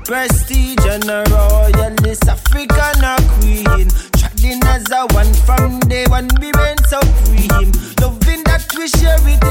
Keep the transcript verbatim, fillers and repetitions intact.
prestige and a royalist, African a queen. Trading as a one from day when we went supreme. Loving that we share it